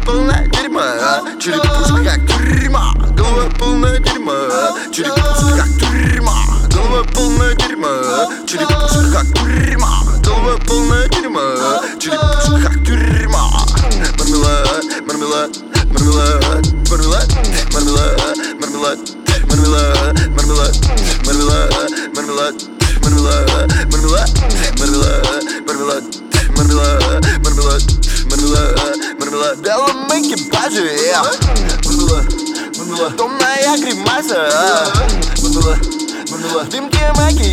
полная дерьма, черепушка как тюрьма. Голова полная дерьма, черепушка как тюрьма. Голова полная дерьма, черепушка как тюрьма. Голова полная дерьма, черепушка как тюрьма. Мармелад, мармелад, мармелад, мармелад, мармелад, мармелад, мармелад, мармелад, мармелад, мармелад, мармелад, мармелад, мармелад, мармелад, мармелад, мармелад, мармелад, мармелад. В белом экипаже мармелад, мармелад, томная гримаса мармелад, мармелад, в дымке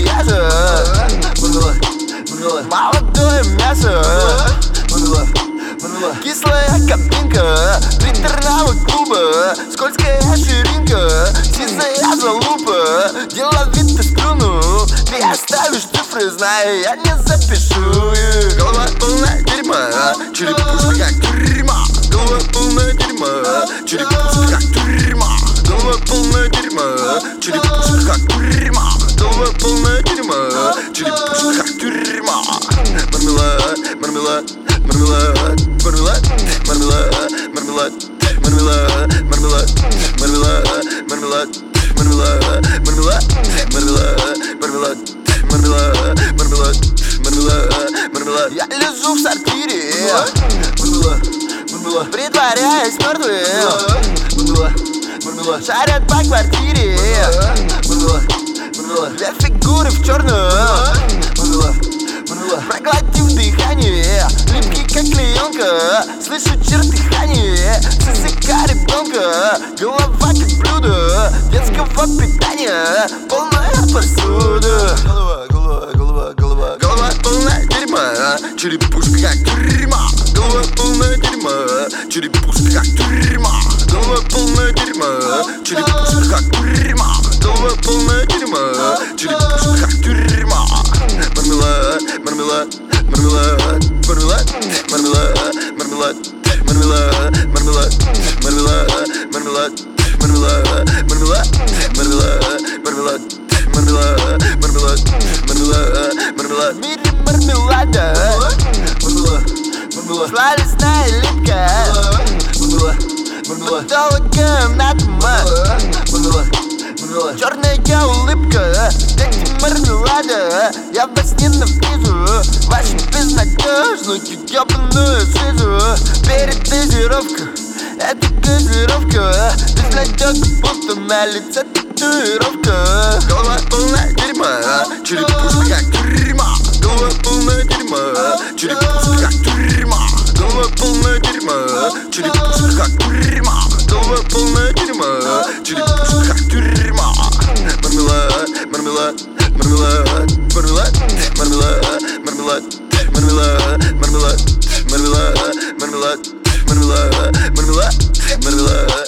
макияжа мармелад, мармелад, молодое мясо мармелад, мармелад, кислая кабинка приторного клуба, скользкая ширинка, сизая залупа. Деловито струну ты оставишь цифры, зная, я не запишу их. Голова полная дерьма, черепушка как тюрьма. Голова полная дерьма, черепушка как тюрьма. Голова полная дерьма, черепушка как тюрьма. Голова полная дерьма, черепушка как тюрьма. Мармелад, мармелад, мармелад, мармелад, мармелад, мармелад, мармелад, мармелад, мармелад, мармелад, мармелад, мармелад, мармелад, мармелад, мармелад, мармелад, мармелад, мармелад. Я лежу в сортире мармелад, мармелад, притворяясь мертвым мармелад, мармелад, шарят по квартире мармелад, мармелад, две фигуры в черном мармелад, мармелад, проглотив дыхание, липкий как клеенка, слышу чертыхание языка ребенка. Голова как блюдо детского питания, полная посуда. Голова, голова, голова, голова, голова полная дерьма, черепушка как тюрьма. Голова полная дерьма, черепушка как тюрьма. Голова полная дерьма, черепушка как тюрьма. Голова полная дерьма, черепушка как тюрьма. Мармелад, мармелад, мармелад, мармелад, мармелад, мармелад, мармелад, мармелад, мармелад, мармелад, мармелад, мармелад, мармелад, мармелад, мармелад, мармелад, мармелад, мармелад. В мире мармелада мармелад, мармелад, сладостная липка мармелад, мармелад, патологом атома мармелад, мармелад, черная улыбка, дети мармелада. Я вас ненавижу, вашу безнадежную ёбаную шизу. Передозировка, это газировка, безнадёга, будто на лице татуировка. Голова полная дерьма, черепушка как тюрьма. Голова полная дерьма, черепушка как тюрьма. Голова полная дерьма, черепушка как тюрьма. Голова полная дерьма, черепушка как тюрьма. Мармелад, мармелад, мармелад, мармелад, мармелад, мармелад, мармелад, мармелад, мармелад, мармелад, мармелад, мармелад, мармелад,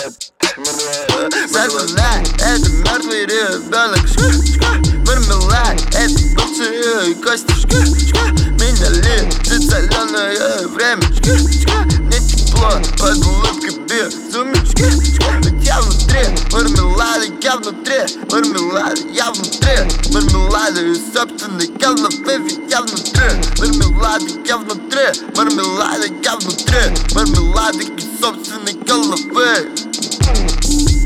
мармелад. Мармелад — это мертвый ребенок. Мармелад — это бывшие кости. Меня лежит соленое время. Мне тепло под улыбкой безумия. Ведь я внутри мармелада, я внутри мармелада, я внутри мармелада и собственной головы. Ведь я внутри мармелада, я внутри мармелада, я внутри мармелада и собственной головы.